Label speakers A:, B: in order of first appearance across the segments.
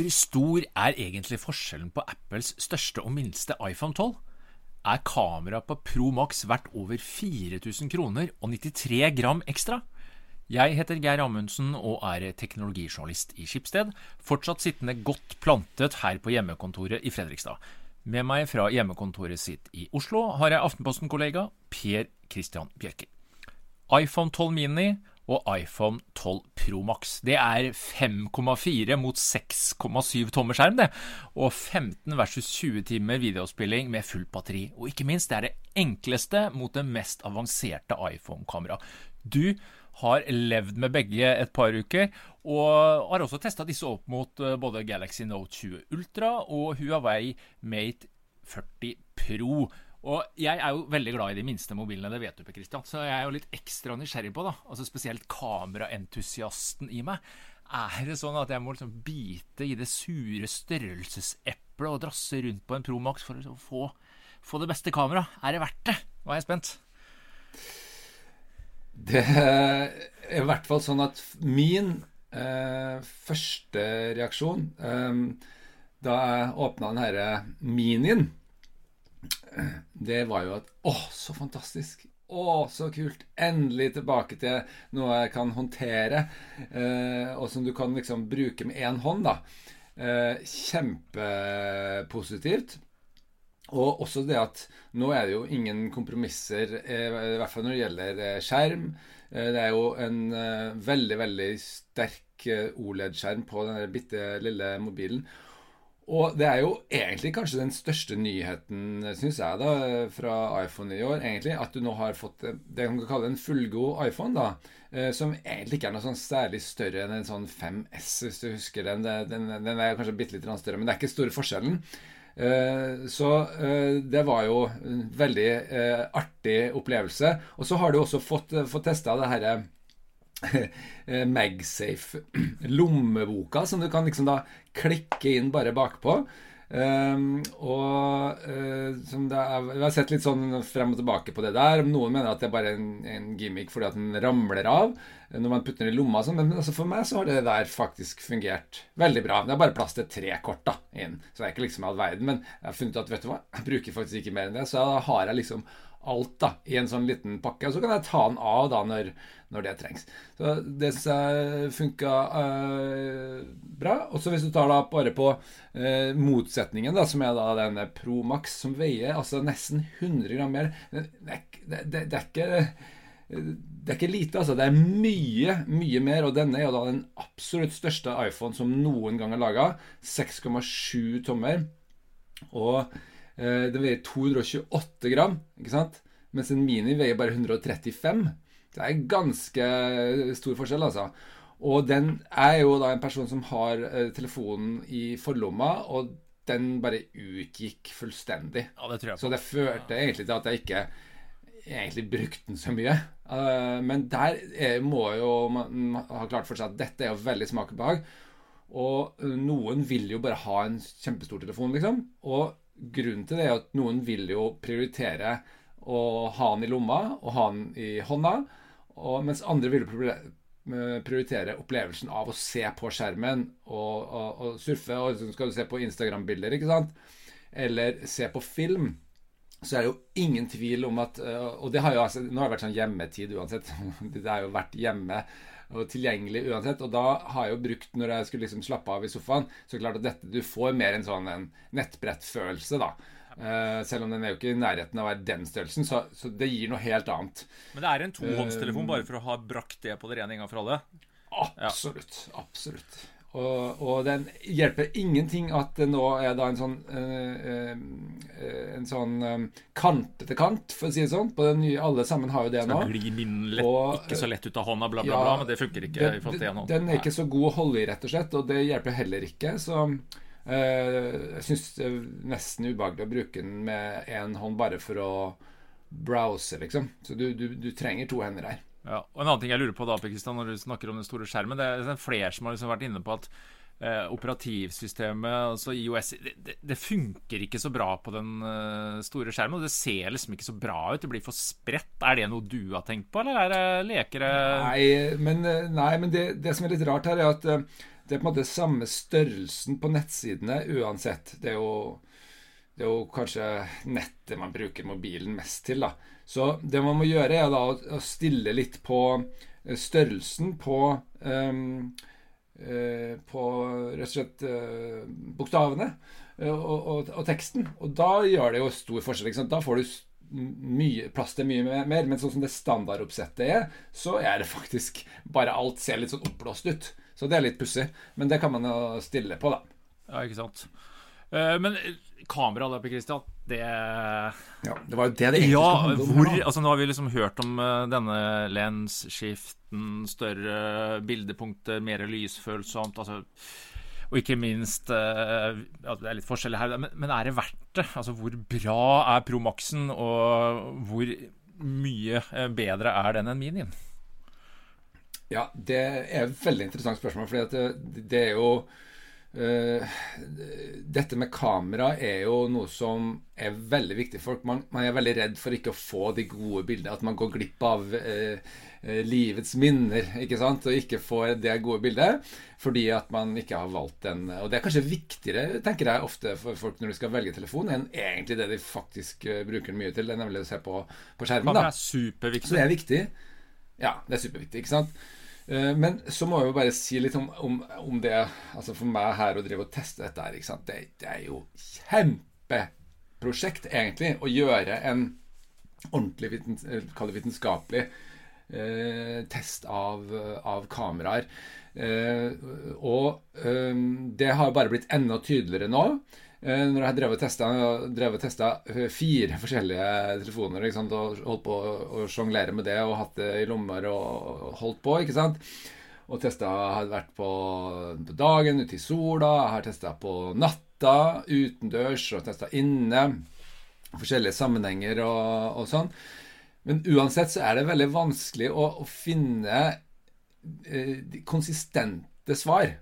A: Hvor stor egentlig forskjellen på Apples største og minste iPhone 12? Kamera på Pro Max verdt over 4.000 kroner og 93 gram ekstra? Jeg heter Geir Amundsen og teknologijournalist i Schibsted, fortsatt sittende godt plantet her på hjemmekontoret i Fredrikstad. Med meg fra hjemmekontoret sitt i Oslo har jeg Aftenposten-kollega Per Christian Bjørker. iPhone 12 mini og iPhone 12 Pro Max. Det 5,4 mot 6,7 tommer skjerm det, og 15 versus 20 timer videospilling med fullt batteri. Og ikke minst, det enkleste mot det mest avanserte iPhone-kamera. Du har levd med begge et par uker, og har også testet disse opp mot både Galaxy Note 20 Ultra og Huawei Mate 40 Pro. Og jeg jo veldig glad i de minste mobilene, det vet du, Per Christian, så jeg jo litt ekstra nysgjerrig på da, altså spesielt kameraentusiasten i meg. Det sånn at jeg må liksom bite i det sure størrelseseplet og drasse rundt på en Pro Max for å få det beste kamera? Det verdt det? Nå jeg spent.
B: Det I hvert fall sånn at min første reaksjon da jeg åpnet den her minien, det var jo at så fantastisk, så kult, endelig tilbake til noe jeg kan håndtere og som du kan liksom bruke med en hånd da. Kjempepositivt. Og også det at nå det jo ingen kompromisser, i hvert fall når det gjelder skjerm. Det jo en veldig, veldig sterk OLED-skjerm på denne bitte lille mobilen. Og det jo egentlig kanskje den største nyheten, synes jeg da, fra iPhone i år, egentlig, at du nå har fått det man kan kalle en fullgod iPhone da, som egentlig ikke noe sånn særlig større enn en sånn 5S, hvis du husker den. Den kanskje bitte litt større, men det ikke store forskjellen. Så det var jo en veldig artig opplevelse. Og så har du også fått testet det her MagSafe lommeboka som du kan liksom da klikke inn bare bakpå. Som jeg har sett litt sånn frem og tilbake på det der. Noen mener at det bare en gimmick fordi at den ramler av når man putter den i lomma, men altså for meg så har det der faktisk fungert veldig bra. Det bare plass til 3 kort da inn, så det ikke liksom all verden, men jeg har funnet at, vet du hva, jeg bruker faktisk ikke mer enn det, så da har jeg liksom alt da, i en sånn liten pakke, og så kan jeg ta den av da når det trengs. Så det synes jeg funket bra, og så hvis du tar da bare på motsetningen da, som da denne Pro Max, som veier altså nesten 100 gram mer, det ikke lite, altså. Det mye, mye mer, og denne jo da den absolutt største iPhone som noen gang laget, 6,7 tommer, og den veier 228 gram, ikke sant? Mens en mini veier bare 135. Det ganske stor forskjell, altså. Og den jo da en person som har telefonen i forlomma, og den bare utgikk fullstendig.
A: Ja, det tror jeg på.
B: Så det førte egentlig til at jeg ikke egentlig brukte den så mye. Men der må jo man ha klart for seg at dette jo veldig smak og behag. Og noen vil jo bare ha en kjempestor telefon, liksom. Og grunnen til det at noen vil jo prioritere å ha den i lomma og ha den i hånda, mens andre vil prioritere opplevelsen av å se på skjermen og surfe, og så skal du se på Instagram-bilder, ikke sant? Eller se på film. Så det jo ingen tvil om at, og det har jo altså, nå har det vært sånn hjemmetid uansett, det har jo vært hjemme og tilgjengelig uansett, og da har jeg jo brukt, når jeg skulle liksom slappe av i sofaen, så klart at dette, du får mer en sånn en nettbrettfølelse da, selv om den jo ikke i nærheten av å være den størrelsen, så det gir noe helt annet.
A: Men det en tohåndstelefon bare for å ha brakt det på det rene en gang for alle?
B: Absolutt, absolutt. Og den hjelper ingenting at det nå da en sånn kant til kant, for å si det sånn, på den nye, alle sammen har jo det nå.
A: Skal gli min ikke så lett ut av hånda, bla bla bla, men det funker ikke i forhold til en hånd.
B: Den ikke så god å holde i, rett og slett, og det hjelper heller ikke, så jeg synes det nesten ubehagelig å bruke den med en hånd bare for å browse, liksom. Så du trenger 2 hender her.
A: Ja, og en annen ting jeg lurer på da, Per Christian, når du snakker om den store skjermen, det flere som har liksom vært inne på at operativsystemet, altså iOS, det funker ikke så bra på den store skjermen, og det ser liksom ikke så bra ut, det blir for spredt. Det noe du har tenkt på, eller det leker det?
B: Nei, men det som litt rart her at det på en måte samme størrelsen på nettsidene uansett. Det er jo kanskje nettet man bruker mobilen mest til, da. Så det man må gjøre er da å stille litt på størrelsen på rett og slett bokstavene og teksten. Og da gjør det jo stor forskjell, ikke sant? Da får du plass til mye mer, men sånn som det standardoppsettet så er det faktisk bare alt ser litt sånn oppblåst ut. Så det er litt pussig, men det kan man jo stille på, da.
A: Ja, ikke sant. Men kamera da, Per Christian, det
B: det var jo det egentlig skal handle om.
A: Altså, nå har vi liksom hørt om denne lensskiften, større bildepunkter, mer lysfølsomt, altså, og ikke minst det er litt forskjellig her, men er det verdt det? Altså, hvor bra er Pro Maxen, og hvor mye bedre er den enn Minien?
B: Ja, det er et veldig interessant spørsmål, fordi at det er jo dette med kamera er jo noe som er veldig viktig for folk. Man er veldig redd for ikke å få de gode bildene, at man går glipp av livets minner, ikke sant? Og ikke får det gode bildet fordi at man ikke har valgt den. Og det er kanskje viktigere, tenker jeg ofte, for folk når de skal velge telefon, enn egentlig det de faktisk bruker mye til. Det er nemlig å se på skjermen, da.
A: Det er superviktig.
B: Så det er viktig. Ja, det er superviktig, ikke sant? Men så må jeg jo bare si litt om det, altså for meg her å drive og teste dette her, ikke sant? Det er jo kjempeprosjekt egentlig å gjøre en ordentlig vitenskapelig test av kameraer, og det har bare blitt enda tydeligere nå. Når jeg har drevet og testet 4 forskjellige telefoner, ikke sant, og holdt på å jonglere med det, og hatt det i lommer og holdt på, ikke sant, og har vært på dagen ute i sola, jeg har testet på natta utendørs og testet inne, forskjellige sammenhenger og sånn. Men uansett så er det veldig vanskelig å finne konsistente svar.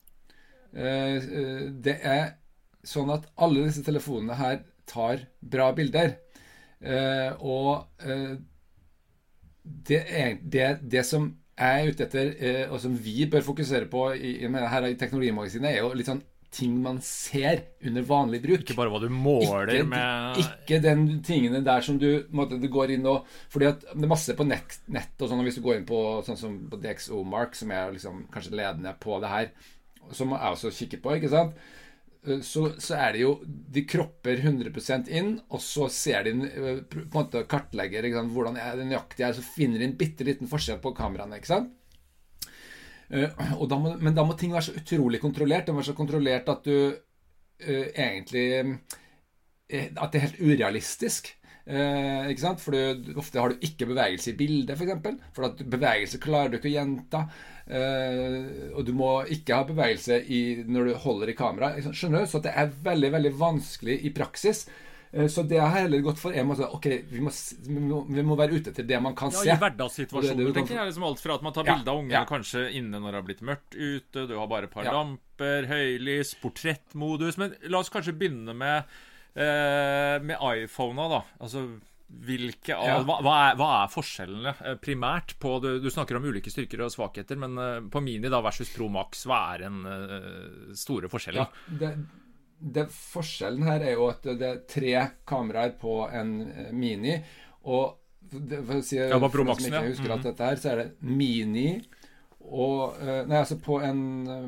B: Det er sånn at alle disse telefonene her tar bra bilder, og det som jeg er ute etter, og som vi bør fokusere på her i Teknologimagasinet, er jo litt sånn ting man ser under vanlig bruk.
A: Ikke bare hva du måler med...
B: Ikke den tingene der som du går inn og... Fordi at det er masse på nett og sånn, og hvis du går inn på sånn som på DxOMark, som er liksom kanskje ledende på det her, som jeg også kikker på, ikke sant? Så er det jo, de kropper 100% inn, og så ser de på en måte kartlegger, ikke sant, hvordan er det nøyaktig her, så finner de en bitteliten forskjell på kameraene, ikke sant? Men da må ting være så utrolig kontrollert. Det må være så kontrollert at du egentlig at det er helt urealistisk, ikke sant? For ofte har du ikke bevegelse i bildet, for eksempel, for at bevegelse klarer du ikke å gjenta, og du må ikke ha bevegelse når du holder i kamera, skjønner du? Så det er veldig, veldig vanskelig i praksis. Så det jeg har heller gått for er ok, vi må være ute til det man kan se.
A: Ja, i hverdagssituasjoner tenker jeg liksom alt fra at man tar bilder av ungene kanskje inne når det har blitt mørkt ute, du har bare et par lamper, høylys, portrettmodus, men la oss kanskje begynne med iPhone da, altså hva er forskjellene primært på, du snakker om ulike styrker og svakheter, men på Mini da versus Pro Max, hva er den store forskjellen?
B: Ja, forskjellen her er jo at det er 3 kameraer på en Mini, og for å si
A: på Pro Maxen,
B: som ikke husker at dette her, så er det Mini og, nei, altså på en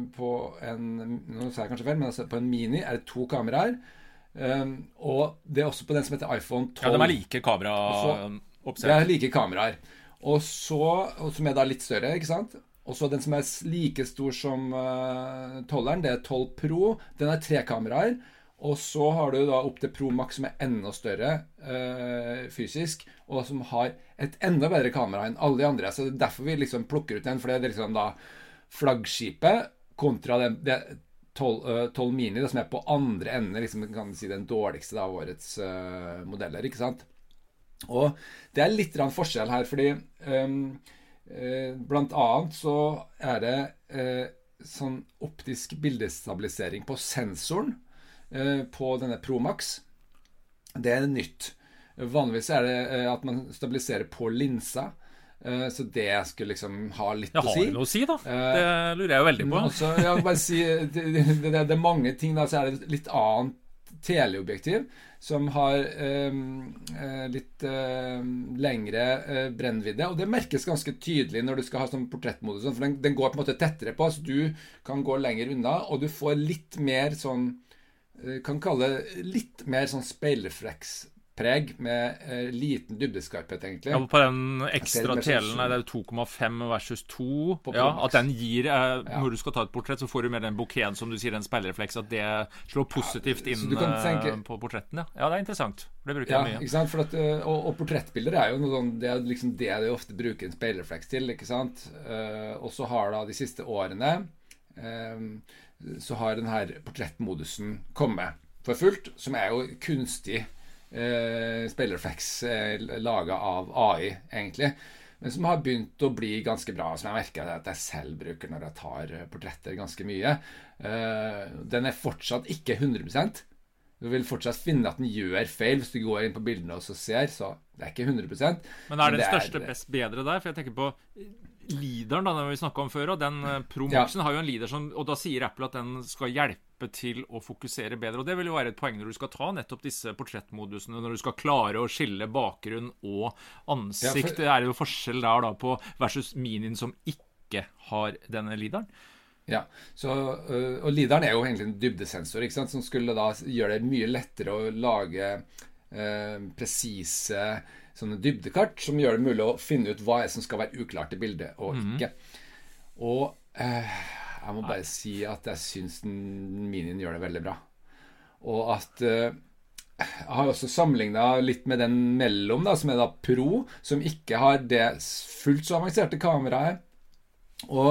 B: nå sa jeg kanskje feil, men altså på en Mini er det 2 kameraer, og det er også på den som heter iPhone 12.
A: Ja, de er like kameraoppsett.
B: Det er like kameraer, og som er da litt større, ikke sant? Og så den som er like stor som 12-eren, det er 12 Pro, den er 3 kameraer, og så har du da opp til Pro Max som er enda større fysisk, og som har et enda bedre kamera enn alle de andre, så det er derfor vi liksom plukker ut den, for det er liksom da flaggskipet kontra det 12 Mini, det som er på andre enden, liksom, kan du si den dårligste av årets modeller, ikke sant? Og det er litt forskjell her, fordi blant annet så er det sånn optisk bildestabilisering på sensoren på denne Pro Max. Det er nytt. Vanligvis er det at man stabiliserer på linsa, Så det skulle liksom ha litt
A: Jeg
B: å
A: har
B: si.
A: det noe å si, da. Det lurer jeg jo veldig på.
B: Også, jeg vil bare si, det er mange ting da, så er det litt annet teleobjektiv som har litt lengre brennvidde, og det merkes ganske tydelig når du skal ha sånn portrettmodus, for den går på en måte tettere på, så du kan gå lenger unna, og du får litt mer sånn, kan kalle det litt mer sånn speilreflekspreg med liten dybdeskarphet egentlig.
A: Ja, på den ekstra telen det er jo 2,5 versus 2. Ja, at den gir, når du skal ta et portrett, så får du mer den bouqueten, som du sier, den speilrefleks, at det slår positivt inn på portretten. Ja, det er interessant. Det bruker jeg mye.
B: Ikke sant? For at, og portrettbilder er jo noe sånn, det er liksom det du ofte bruker en speilrefleks til, ikke sant? Og så har da de siste årene så har den her portrettmodusen kommet for fullt, som er jo kunstig speilrefleks laget av AI egentlig, men som har begynt å bli ganske bra, som jeg merker at jeg selv bruker når jeg tar portretter ganske mye. Den er fortsatt ikke 100%. Du vil fortsatt finne at den gjør feil hvis du går inn på bildene og så ser, så det er ikke 100%.
A: Men er den største best bedre der? For jeg tenker på leaderen da, den vi snakket om før, og den Pro Maxen har jo en leader som, og da sier Apple at den skal hjelpe til å fokusere bedre, og det vil jo være et poeng når du skal ta nettopp disse portrettmodusene, når du skal klare å skille bakgrunn og ansikt. Det er jo forskjell der da på versus Minien som ikke har denne leaderen.
B: Ja, så, og leaderen er jo egentlig en dybdesensor, ikke sant, som skulle da gjøre det mye lettere å lage presise sånne dybdekart som gjør det mulig å finne ut hva som skal være uklart i bildet og ikke. Og jeg må bare si at jeg synes Minien gjør det veldig bra. Og at jeg har også sammenlignet litt med den mellom da, som er da Pro, som ikke har det fullt så avanserte kameraet. Og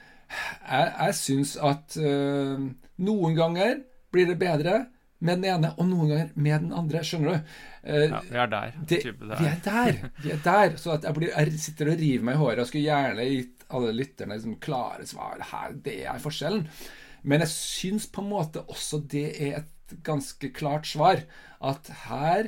B: jeg synes at noen ganger blir det bedre med den ene, og noen ganger med den andre, skjønner du?
A: Ja, vi er der.
B: Vi er der, så at jeg sitter og river meg i håret, og skulle gjerne gitt alle lytterne liksom klare svar, her, det er forskjellen. Men jeg synes på en måte også det er et ganske klart svar, at her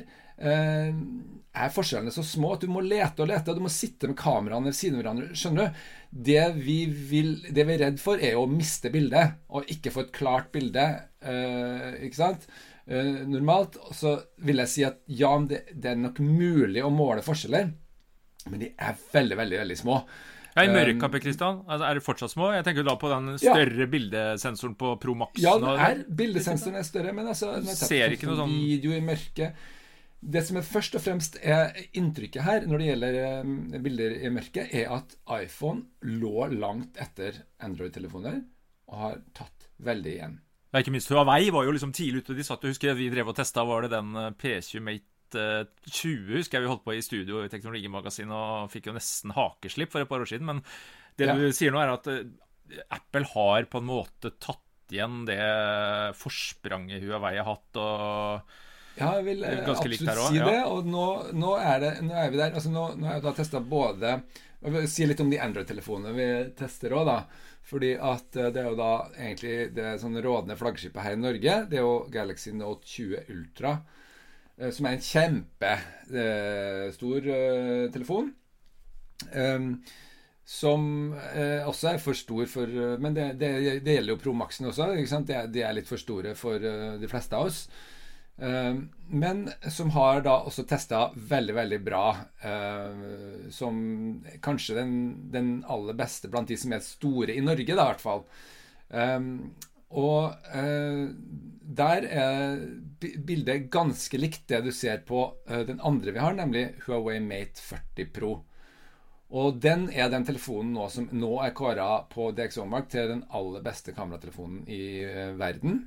B: er forskjellene så små at du må lete og lete, og du må sitte med kameraene ved siden av hverandre, skjønner du? Det vi er redd for er å miste bildet, og ikke få et klart bilde, ikke sant? Normalt så vil jeg si at ja, det er nok mulig å måle forskjeller, men de er veldig, veldig, veldig små.
A: Ja, i mørkappe, Kristian, er det fortsatt små? Jeg tenker da på den større bildesensoren på Pro Max.
B: Ja, bildesensoren er større, men altså, når jeg
A: ser ikke noe sånn
B: video i mørket, det som først og fremst er inntrykket her når det gjelder bilder i mørket, er at iPhone lå langt etter Android-telefoner og har tatt veldig igjen.
A: Ja, ikke minst Huawei var jo liksom tidlig ute. De satt, husker jeg, vi drev og testet, var det den P20 Mate 20, husker jeg vi holdt på i studio i Teknologimagasin og fikk jo nesten hakeslipp for et par år siden, men det du sier nå er at Apple har på en måte tatt igjen det forspranget Huawei har hatt, og
B: ja, jeg vil absolutt si det, og nå er vi der. Altså, nå har jeg da testet både, jeg vil si litt om de Android-telefonene vi tester også da, fordi at det er jo da egentlig det sånn rådende flaggskipet her i Norge, det er jo Galaxy Note 20 Ultra, som er en kjempestor telefon, som også er for stor for, men det gjelder jo Pro Maxen også, ikke sant? De er litt for store for de fleste av oss. Men som har da også testet veldig, veldig bra, som kanskje den aller beste blant de som er store i Norge da, i hvert fall. Og der er bildet ganske likt det du ser på den andre vi har, nemlig Huawei Mate 40 Pro. Og den er den telefonen nå som nå er kåret på DxOMark til den aller beste kameratelefonen i verden.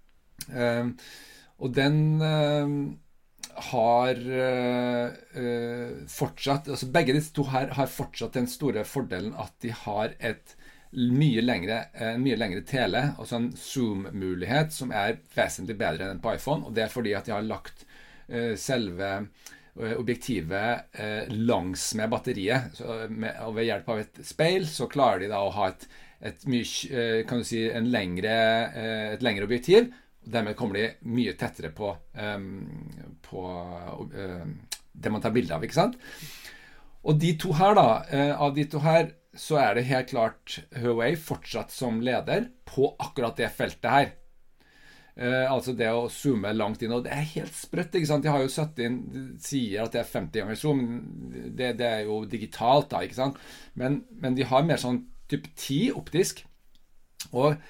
B: Og den har fortsatt, altså begge disse to her har fortsatt den store fordelen at de har en mye lengre tele, altså en zoom-mulighet som er vesentlig bedre enn på iPhone, og det er fordi at de har lagt selve objektivet langs med batteriet, og ved hjelp av et speil så klarer de da å ha et mye, kan du si, et lengre objektiv. Dermed kommer de mye tettere på det man tar bilder av, ikke sant? Og de to her da, av de to her, så det helt klart Huawei fortsatt som leder på akkurat det feltet her. Altså det å zoome langt inn, og det helt sprøtt, ikke sant? De har jo satt inn, de sier at det 50 ganger zoom, det jo digitalt da, ikke sant? Men de har mer sånn type 10 optisk, og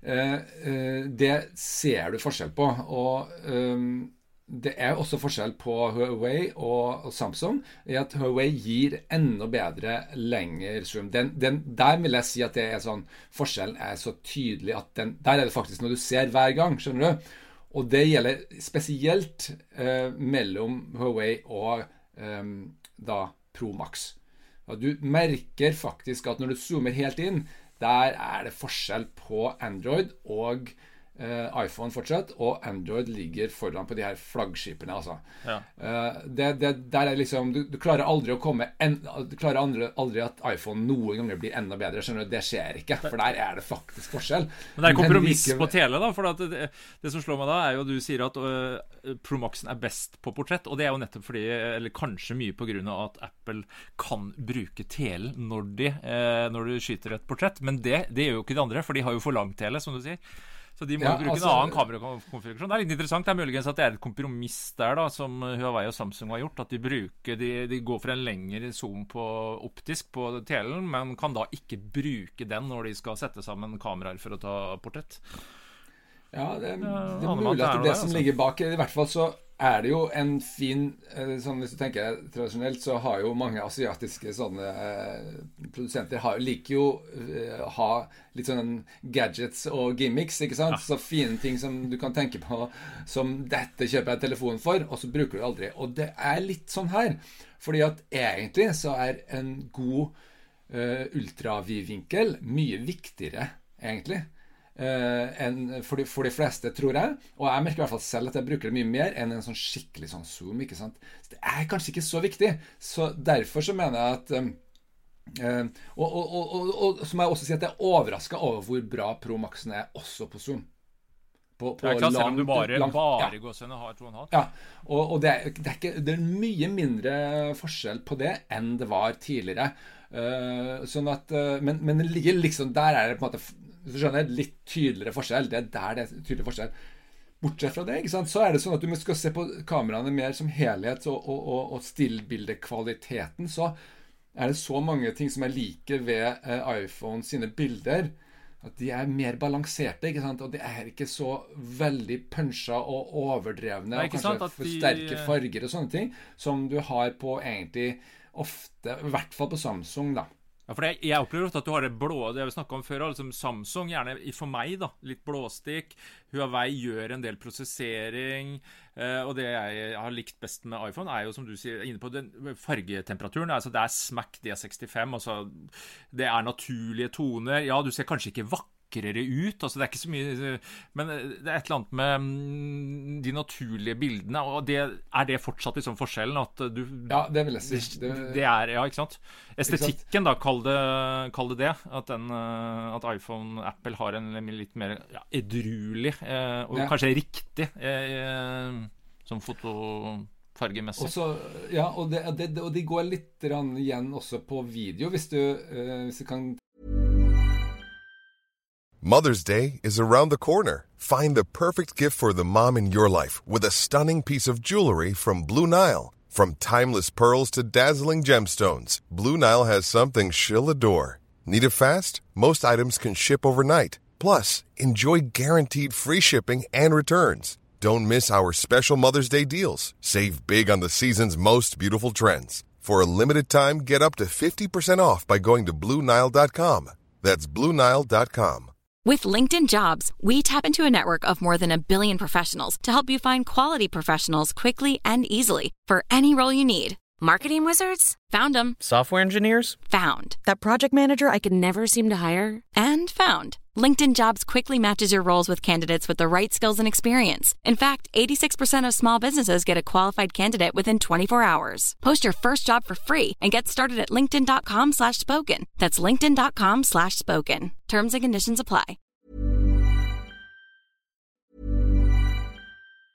B: det ser du forskjell på, og det også forskjell på Huawei og Samsung I at Huawei gir enda bedre lenger zoom. Der vil jeg si at det sånn, forskjellen så tydelig at der det faktisk noe du ser hver gang, skjønner du? Og det gjelder spesielt mellom Huawei og da Pro Max. Og du merker faktisk at når du zoomer helt inn, der det forskjell på Android og iPhone fortsatt, og Android ligger foran på de her flaggskipene, altså. Ja. Der liksom, du klarer aldri å komme, du klarer aldri at iPhone noen ganger blir enda bedre, skjønner du, det skjer ikke, for der det faktisk forskjell.
A: Men det kompromiss på tele da, for at det som slår meg da jo at du sier at Pro Maxen best på portrett, og det jo nettopp fordi, eller kanskje mye på grunn av at Apple kan bruke tele når du skyter et portrett, men det gjør jo ikke de andre, for de har jo for lang tele, som du sier. Så de må bruke en annen kamerakonfigurasjon. Det litt interessant, det muligens at det et kompromiss der da, som Huawei og Samsung har gjort, at de går for en lengre zoom på optisk på telen, men kan da ikke bruke den når de skal sette sammen kameraer for å ta portrett.
B: Ja, det mulig at det som ligger bak, I hvert fall så det jo en fin, sånn hvis du tenker tradisjonelt, så har jo mange asiatiske sånne produsenter liker jo ha litt sånne gadgets og gimmicks, ikke sant? Ja. Så fine ting som du kan tenke på, som dette kjøper jeg telefon for, og så bruker du aldri. Og det litt sånn her, fordi at egentlig så en god ultravidvinkel mye viktigere, egentlig. For de fleste, tror jeg, og jeg merker I hvert fall selv at jeg bruker det mye mer enn en sånn skikkelig sånn zoom, ikke sant? Så det kanskje ikke så viktig, så derfor så mener jeg at og så må jeg også si at jeg overrasket over hvor bra Pro Maxen også på zoom. På
A: klart, selv om du bare går sånn og har 2,5.
B: Ja, og det mye mindre forskjell på det enn det var tidligere. Sånn at, men det ligger liksom, der det på en måte, hvis du skjønner, litt tydeligere forskjell. Det der det tydeligere forskjell. Bortsett fra det, ikke sant? Så det sånn at du skal se på kameraene mer som helhet og stillbildekvaliteten, så det så mange ting som jeg liker ved iPhone sine bilder, at de mer balanserte, ikke sant? Og det ikke så veldig punsja og overdrevne, og kanskje for sterke farger og sånne ting, som du har på egentlig ofte, I hvert fall på Samsung da.
A: Ja, for jeg opplever ofte at du har det blå, det vi snakket om før, liksom Samsung, gjerne for meg da, litt blåstikk, Huawei gjør en del prosessering, og det jeg har likt best med iPhone jo, som du sier, inne på den fargetemperaturen, altså det Smack D65, altså det naturlige toner, ja, du ser kanskje ikke vakrere ut, altså det ikke så mye, men det et eller annet med de naturlige bildene, og det fortsatt liksom forskjellen at du...
B: Ja, det vil jeg si.
A: Det ja, ikke sant? Estetikken da, kall det det, at iPhone, Apple har en litt mer edruelig, og kanskje riktig som fotofargemessig.
B: Også, ja, og de går litt igjen også på video, hvis du kan...
C: Mother's Day is around the corner. Find the perfect gift for the mom in your life with a stunning piece of jewelry from Blue Nile. From timeless pearls to dazzling gemstones, Blue Nile has something she'll adore. Need it fast? Most items can ship overnight. Plus, enjoy guaranteed free shipping and returns. Don't miss our special Mother's Day deals. Save big on the season's most beautiful trends. For a limited time, get up to 50% off by going to BlueNile.com. That's BlueNile.com.
D: With LinkedIn Jobs, we tap into a network of more than 1 billion professionals to help you find quality professionals quickly and easily for any role you need.
E: Marketing wizards?
D: Found them.
E: Software engineers?
D: Found.
E: That project manager I could never seem to hire?
D: And found. LinkedIn Jobs quickly matches your roles with candidates with the right skills and experience. In fact, 86% of small businesses get a qualified candidate within 24 hours. Post your first job for free and get started at linkedin.com/spoken. That's linkedin.com/spoken. Terms and conditions apply.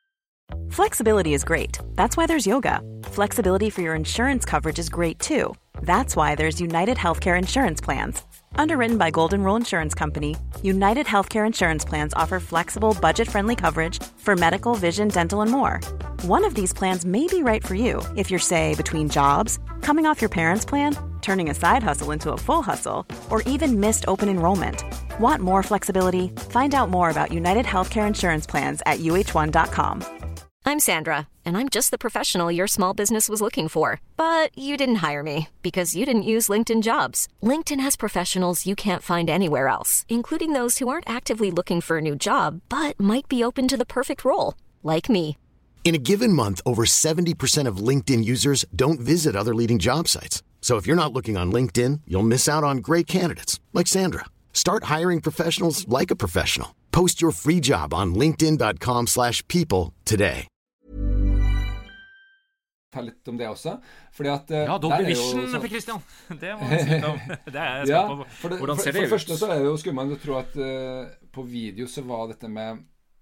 F: Flexibility is great. That's why there's yoga. Flexibility for your insurance coverage is great too.
E: That's why there's United Healthcare Insurance Plans. Underwritten by Golden Rule Insurance Company, United Healthcare Insurance Plans offer flexible, budget-friendly coverage for medical, vision, dental, and more. One of these plans may be right for you if you're, say, between jobs, coming off your parents' plan, turning a side hustle into a full hustle, or even missed open enrollment. Want more flexibility? Find out more about United Healthcare Insurance Plans at uh1.com.
F: I'm Sandra, and I'm just the professional your small business was looking for. But you didn't hire me because you didn't use LinkedIn Jobs. LinkedIn has professionals you can't find anywhere else, including those who aren't actively looking for a new job, but might be open to the perfect role, like me.
G: In a given month, over 70% of LinkedIn users don't visit other leading job sites. So if you're not looking on LinkedIn, you'll miss out on great candidates like Sandra. Start hiring professionals like a professional. Post your free job on linkedin.com/people today.
B: Litt om det også, fordi at
A: Ja, Dolby
B: der
A: Vision,
B: sånn,
A: Per Christian. Det må man si litt om. Det er jeg
B: ja,
A: spent på.
B: for
A: Hvordan ser
B: for
A: det
B: det
A: ut?
B: første så det jo skummelt å tro at på video så var dette med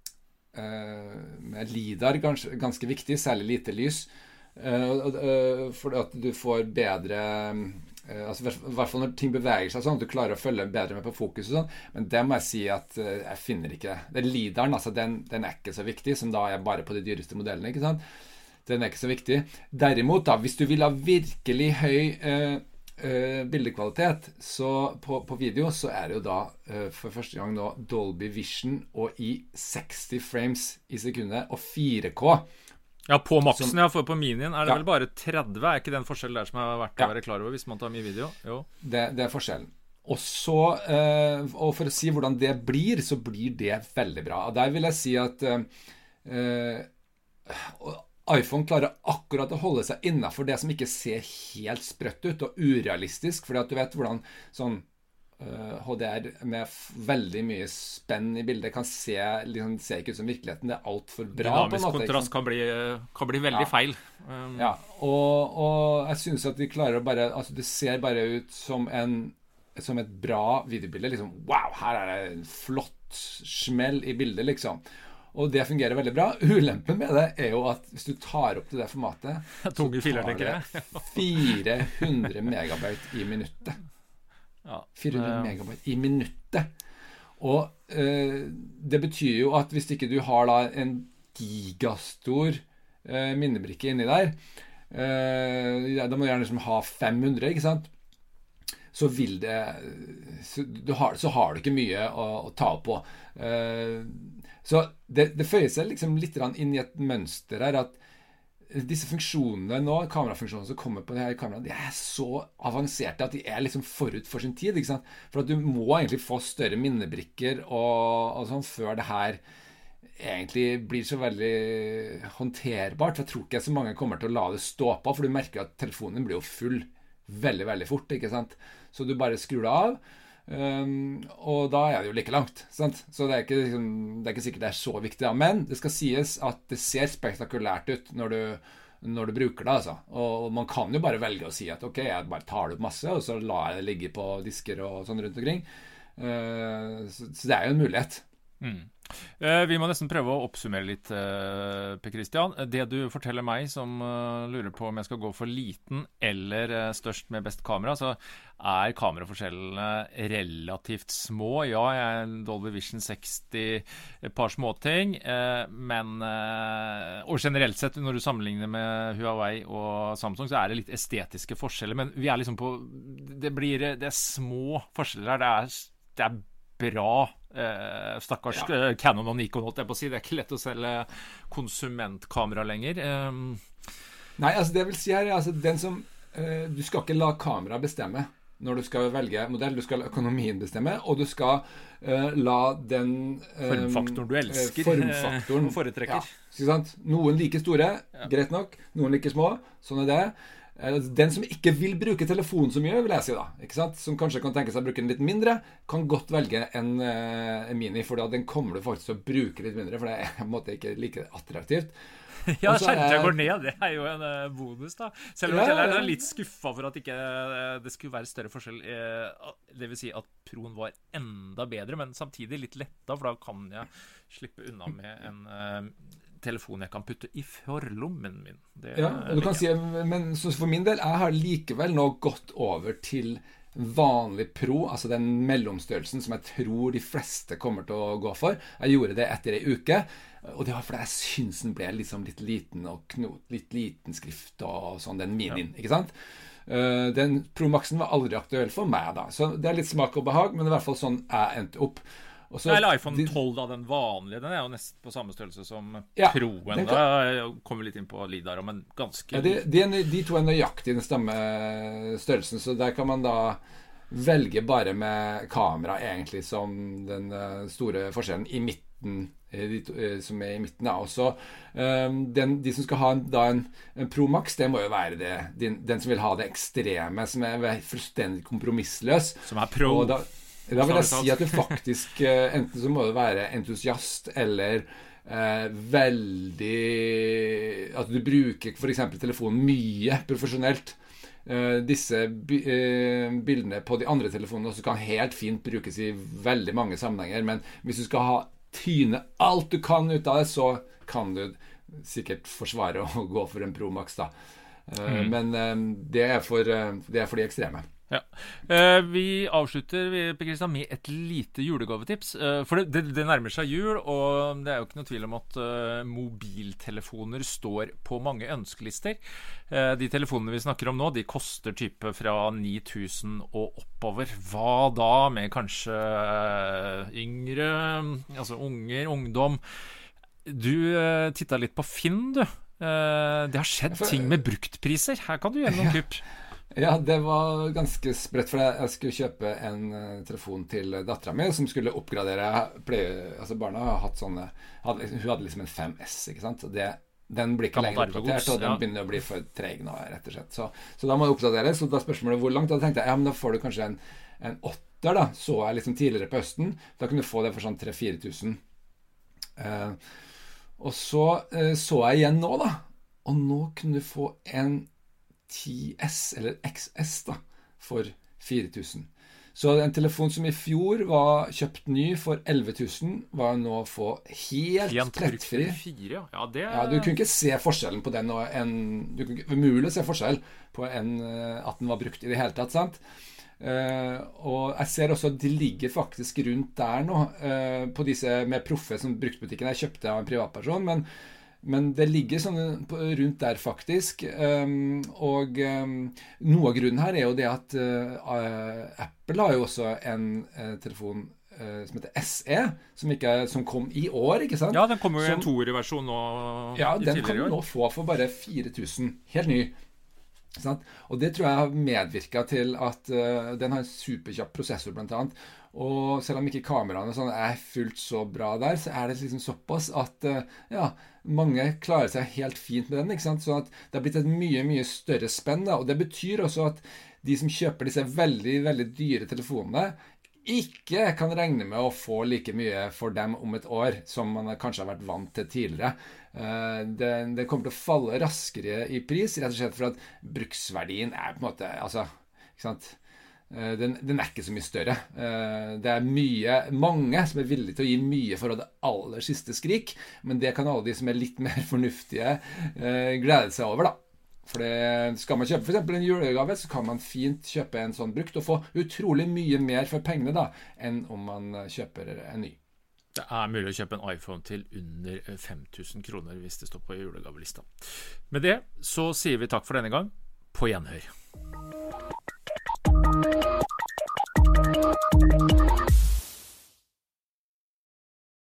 B: LIDAR ganske viktig, særlig lite lys, for at du får bedre altså, i hvert fall når ting beveger seg sånn at du klarer å følge bedre med på fokus og sånn, men det må jeg si at jeg finner ikke det. LIDARen, altså den ikke så viktig, som da bare på de dyreste modellene, ikke sant? Den ikke så viktig. Derimot da, hvis du vil ha virkelig høy bildekvalitet, så på video så det jo da for første gang nå Dolby Vision og i 60 frames i sekundet og 4K.
A: Ja, på maksen, ja, for på minien det
B: Ja.
A: vel bare 30, ikke den forskjellen der som har vært å være klar over hvis man tar mye video? Jo.
B: Det forskjellen. Og så, og for å si hvordan det blir, så blir det veldig bra. Og der vil jeg si at iPhone klarer akkurat å holde seg innenfor det som ikke ser helt sprøtt ut og urealistisk, fordi at du vet hvordan sånn HDR med veldig mye spenn i bildet kan liksom, ser ikke ut som virkeligheten. Det alt for bra
A: Dynamisk
B: på en måte.
A: kontrast kan bli veldig feil.
B: Ja, og jeg synes at de klarer å bare, altså det ser bare ut som et bra videobilde, liksom, wow, her det en flott smell i bildet, liksom. Og det fungerer veldig bra. Ulempen med det jo at hvis du tar opp til det formatet,
A: Tunge filer,
B: så
A: tenker
B: det 400 megabyte i minuttet.
A: Ja,
B: 400 megabyte i minuttet. Og det betyr jo at hvis ikke du har da en gigastor minnebrikke inni der, da må du gjerne liksom ha 500, ikke sant? Så vil det så har du ikke mye å ta opp på. Så det føyer seg liksom litt inn i et mønster her, at disse funksjonene nå, kamerafunksjonene som kommer på det her kameraet, de så avanserte at de liksom forut for sin tid, ikke sant? For at du må egentlig få større minnebrikker og sånn før det her egentlig blir så veldig håndterbart. For jeg tror ikke så mange kommer til å la det stå på, for du merker at telefonen blir jo full veldig, veldig fort, ikke sant? Så du bare skrur det av, og da det jo like langt, sant? Så det ikke sikkert det så viktig da. Men det skal sies at det ser spektakulært ut når du bruker det, altså. Og man kan jo bare velge å si at ok, jeg bare tar det opp masse, og så lar jeg det ligge på disker og sånn rundt omkring. Så det jo en mulighet.
A: Vi må nesten prøve å oppsummere litt, Per Christian. Det du forteller meg som lurer på om jeg skal gå for liten eller størst med best kamera, så kameraforskjellene relativt små. Ja, Dolby Vision 60, et par småting, men og generelt sett når du sammenligner med Huawei og Samsung, så det litt estetiske forskjeller, men vi liksom på det små forskjeller her, det bra stakkars Canon og Nikon, holdt jeg på å si. Det ikke lett å selge konsumentkamera lenger.
B: Nei, altså det vil si her, altså den som du skal ikke la kamera bestemme når du skal velge modell, du skal la økonomien bestemme, og du skal la den
A: formfaktoren du elsker
B: formfaktoren,
A: og foretrekker.
B: Ja, ikke sant? Noen like store, greit nok, noen like små, sånn det. Den som ikke vil bruke telefonen så mye, vil jeg si da, ikke sant? Som kanskje kan tenke seg å bruke den litt mindre, kan godt velge en Mini, for da den kommer du faktisk til å bruke litt mindre, for det på en måte ikke like attraktivt.
A: Ja, skjermtida går ned, det jo en bonus da. Selv om jeg litt skuffet for at ikke det skulle være større forskjell, det vil si at Proen var enda bedre, men samtidig litt letta, for da kan jeg slippe unna med en telefon jeg kan putte I forlommen min.
B: Ja, og du kan si, men så for min del, jeg har likevel nå gått over til vanlig Pro, altså den mellomstørrelsen som jeg tror de fleste kommer til å gå for. Jeg gjorde det etter en uke, og det var fordi jeg synes den ble liksom litt liten og litt liten skrift og sånn, den minien, ikke sant? Den Pro Maxen var aldri aktuell for meg da, så det litt smak og behag, men det I hvert fall sånn jeg endte opp.
A: Eller iPhone 12 da, den vanlige, den jo nesten på samme størrelse som Proen. Da kommer vi litt inn på Lidar, men ganske...
B: Ja, de to nøyaktig den samme størrelsen, så der kan man da velge bare med kamera egentlig som den store forskjellen I midten, som I midten da. Og så de som skal ha en Pro Max, det må jo være den som vil ha det ekstreme, som fullstendig kompromissløs.
A: Som Pro.
B: Og da vil jeg si at du faktisk enten så må du være entusiast eller veldig at du bruker for eksempel telefonen mye profesjonelt. Disse bildene på de andre telefonene også kan helt fint brukes I veldig mange sammenhenger, men hvis du skal tyne alt du kan ut av det, så kan du sikkert forsvare å gå for en Pro Max da. Men det for de ekstreme.
A: Ja. Vi avslutter Per Kristian med et lite julegavetips, for det nærmer seg jul, og det jo ikke noe tvil om at mobiltelefoner står på mange ønskelister. De telefonene vi snakker om nå, de koster type fra 9.000 og oppover. Hva da med kanskje yngre, altså unger, ungdom? Du tittet litt på Finn, du. Det har skjedd ting med bruktpriser. Her kan du gjøre noen kupp.
B: Ja, det var ganske sprøtt, for jeg skulle kjøpe en telefon til datteren min som skulle oppgradere. Altså barna har hatt sånne, hun hadde liksom en 5S, ikke sant? Den blir ikke lenger oppdatert, og den begynner å bli for treg nå, rett og slett. Så da må det oppdateres, og da spørsmålet hvor langt, da tenkte jeg, ja, men da får du kanskje en 8er da, så jeg liksom tidligere på høsten, da kunne du få det for sånn 3-4 tusen. Og så jeg igjen nå da, og nå kunne du få en 10S eller XS da, for 4.000. Så en telefon som I fjor var kjøpt ny for 11.000, var nå å få helt plettfri.
A: Ja,
B: du kunne ikke se forskjellen på den, det var umulig å se forskjell på at den var brukt I det hele tatt, sant? Og jeg ser også at de ligger faktisk rundt der nå, på disse med proffe som bruktbutikken jeg kjøpte av en privatperson, men det ligger sånn rundt der faktisk, og noe av grunnen her jo det at Apple har jo også en telefon som heter SE, som kom I år, ikke sant?
A: Ja, den kommer jo I en 2-versjon nå.
B: Ja, den kan du nå få for bare 4.000, helt ny. Og det tror jeg har medvirket til at den har en superkjapp prosessor blant annet, og selv om ikke kameraene sånn fullt så bra der, så det liksom såpass at mange klarer seg helt fint med den, ikke sant? Så at det har blitt et mye større spenn da, og det betyr også at de som kjøper disse veldig, veldig dyre telefonene ikke kan regne med å få like mye for dem om et år som man kanskje har vært vant til tidligere. Det kommer til å falle raskere I pris, rett og slett for at bruksverdien på en måte, altså, ikke sant? Den ikke så mye større. Det mange som villige til å gi mye for det aller siste skrik, men det kan alle de som litt mer fornuftige glede seg over da. For skal man kjøpe for eksempel en julegave, så kan man fint kjøpe en sånn brukt og få utrolig mye mer for pengene da, enn om man kjøper en ny.
A: Det mulig å kjøpe en iPhone til under 5.000 kroner hvis det står på julegavelista. Med det så sier vi takk for denne gang. På gjenhør.